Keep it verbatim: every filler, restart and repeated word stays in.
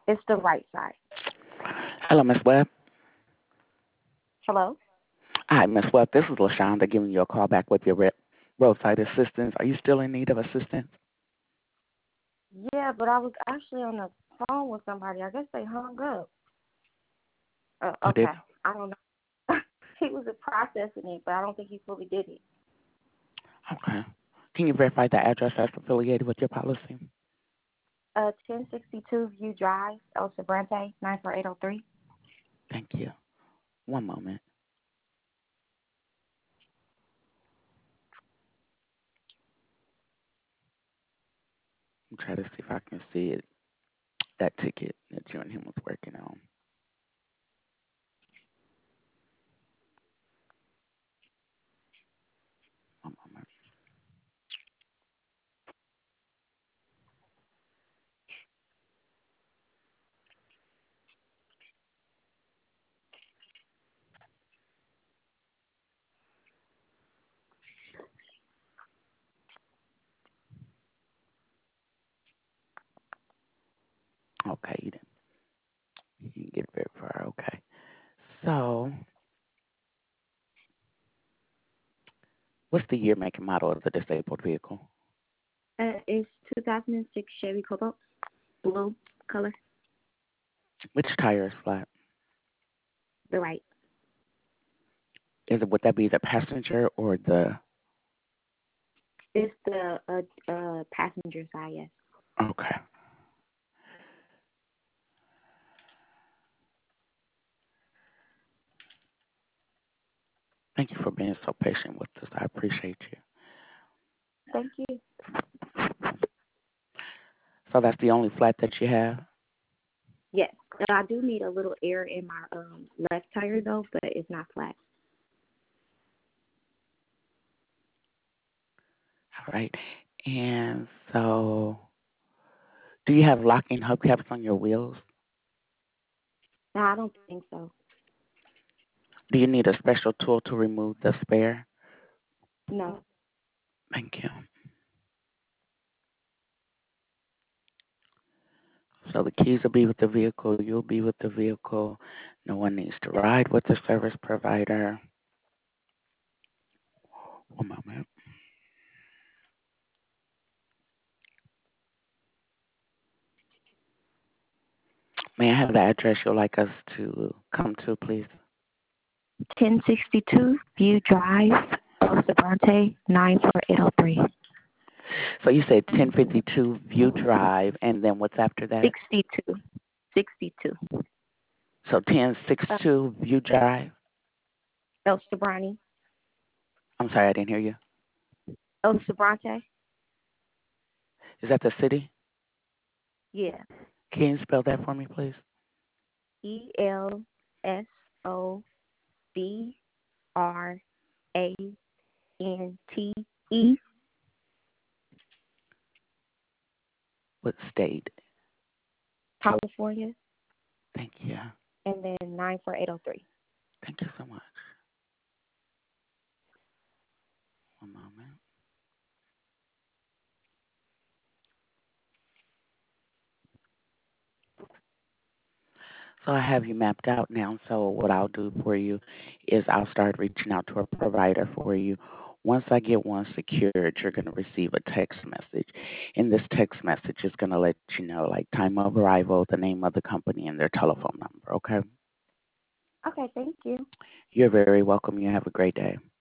It's the right side. Hello, Miss Webb. Hello? Hi, Miss Webb. This is LaShonda giving you a call back with your re- roadside assistance. Are you still in need of assistance? Yeah, but I was actually on the phone with somebody. I guess they hung up. Uh, Oh, did okay. I don't know. He was processing it, but I don't think he fully did it. Okay. Can you verify the address that's affiliated with your policy? Uh, ten sixty-two View Drive, El Sobrante, nine four eight oh three. Thank you. One moment. I'm trying to see if I can see it. That ticket that you and him was working on. One moment. Okay, you didn't, you didn't get very far. Okay. So, what's the year, make, and model of the disabled vehicle? Uh, it's two thousand six Chevy Cobalt, blue color, Which tire is flat? the right. Is it, would that be the passenger or the? It's the uh, uh passenger side, yes. Okay. Thank you for being so patient with us. I appreciate you. Thank you. So that's the only flat that you have? Yes, I do need a little air in my um left tire though, but it's not flat. All right. And so, do you have locking hubcaps on your wheels? No, I don't think so. Do you need a special tool to remove the spare? No. Thank you. So the keys will be with the vehicle. You'll be with the vehicle. No one needs to ride with the service provider. One moment. May I have the address you'd like us to come to, please? ten sixty-two View Drive, El Sobrante, nine four eight oh three. So you said ten fifty-two View Drive, and then what's after that? sixty-two. sixty-two. So ten Uh, sixty-two View Drive. El Sobrante. I'm sorry, I didn't hear you. El Sobrante? Is that the city? Yeah. Can you spell that for me, please? E L S O B R A N T E. What state? California. Thank you. And then nine four eight oh three. Thank you so much. One moment. So I have you mapped out now. So what I'll do for you is I'll start reaching out to a provider for you. Once I get one secured, you're going to receive a text message. And this text message is going to let you know, like, time of arrival, the name of the company, and their telephone number, okay? Okay, thank you. You're very welcome. You have a great day.